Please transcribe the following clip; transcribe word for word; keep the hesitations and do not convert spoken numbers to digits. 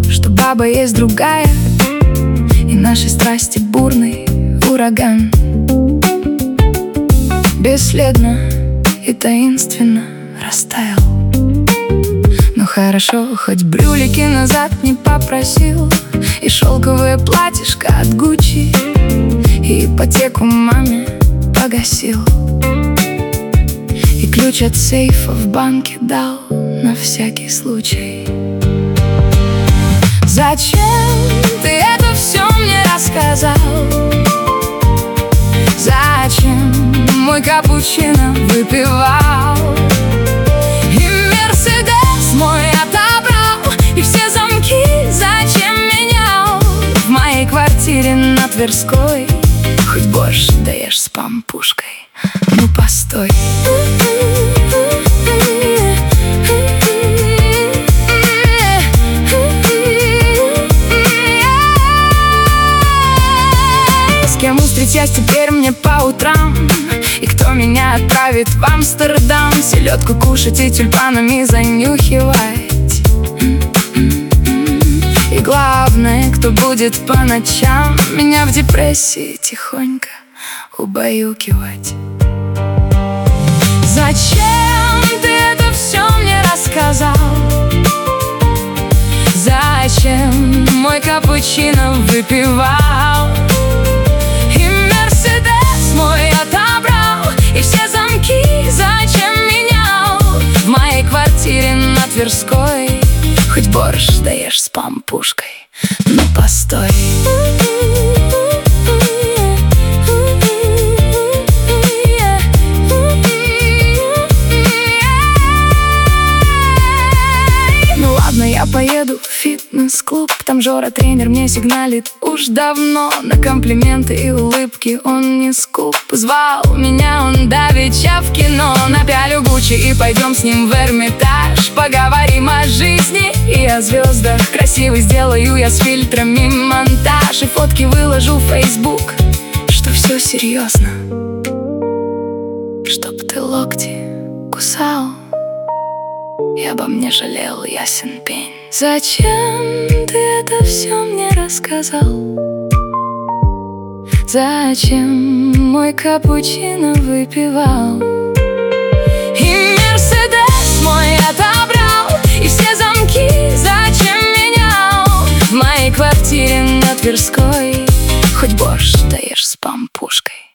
что баба есть другая, и нашей страсти бурный ураган. Бесследно и таинственно растаял. Ну хорошо, хоть брюлики назад не попросил, и шелковое платьишко от Гуччи, и ипотеку маме погасил, и ключ от сейфа в банке дал на всякий случай. Зачем ты это все мне рассказал? Зачем мой капучино выпивал? И Мерседес мой отобрал, и все замки зачем менял? В моей квартире на Тверской хоть борщ даешь с пампушкой. Ну постой. С кем устречать теперь мне по утрам? И кто меня отправит в Амстердам? Селедку кушать и тюльпанами занюхивать. И главное, кто будет по ночам меня в депрессии тихонько убаюкивать. Зачем ты это все мне рассказал? Зачем мой капучино выпивал? И Мерседес мой отобрал, и все замки зачем менял? В моей квартире на Тверской хоть борщ даешь с пампушкой. Ну постой. Я поеду в фитнес-клуб, там Жора тренер мне сигналит уж давно. На комплименты и улыбки он не скуп. Звал меня он давеча в кино. Напялю Гуччи и пойдем с ним в Эрмитаж. Поговорим о жизни и о звездах. Красивый сделаю я с фильтрами монтаж, и фотки выложу в Facebook, что все серьезно, чтоб ты локти кусал и обо мне жалел, ясен пень. Зачем ты это все мне рассказал? Зачем мой капучино выпивал? И Мерседес мой отобрал, и все замки зачем менял? В моей квартире на Тверской хоть борщ даешь с пампушкой.